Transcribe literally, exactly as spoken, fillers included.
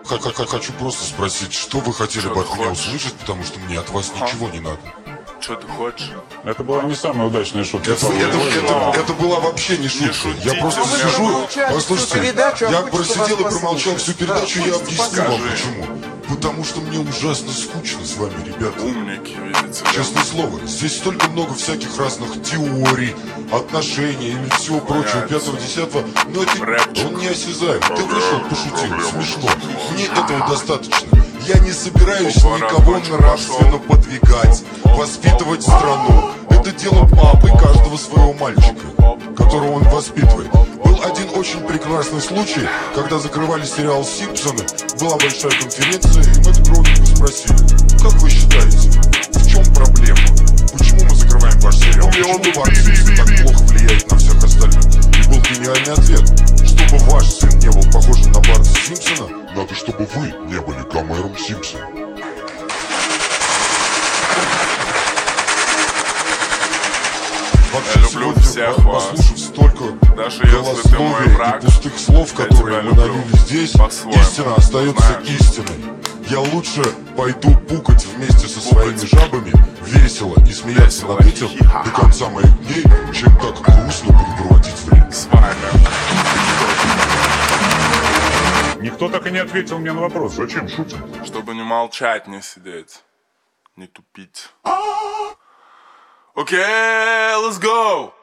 Хочу просто спросить, что вы хотели бы от меня услышать, потому что мне от вас ничего не надо. Что ты хочешь? Это была не самая удачная шутка. Это, это, это, это была вообще не шутка. Я просто сижу, послушайте, я просидел и промолчал всю передачу, я объясню вам почему. Потому что мне ужасно скучно с вами, ребята. Умники, видите. Честное слово, здесь столько много всяких разных теорий, отношений или всего прочего, пятого-десятого, но это он неосязаем. Ты вышел, пошутил, смешно. Мне этого достаточно. Я не собираюсь никого нравственно подвигать, воспитывать страну. Это дело папы каждого своего мальчика, которого он воспитывает. Был один очень прекрасный случай, когда закрывали сериал «Симпсоны», была большая конференция, и Мэтт Гроуинга спросили: как вы считаете, в чем проблема? Почему мы закрываем ваш сериал? Почему Барт Симпсон так плохо влияет на всех остальных? И был гениальный ответ: чтобы ваш сын не был похож на Барта Симпсона, надо, чтобы вы не были Гомером Симпсоном. Я люблю всех вас. Послушав столько даже если ты мой враг, и пустых слов, которые мы налили здесь, истина остается знаешь. истиной. Я лучше пойду пукать вместе со своими жабами, весело и смеяться над этим до конца моих дней, чем так грустно буду проводить время. С вами. Никто так и не ответил мне на вопрос. Зачем шутим? Чтобы не молчать, не сидеть, не тупить. Окей, okay, let's go!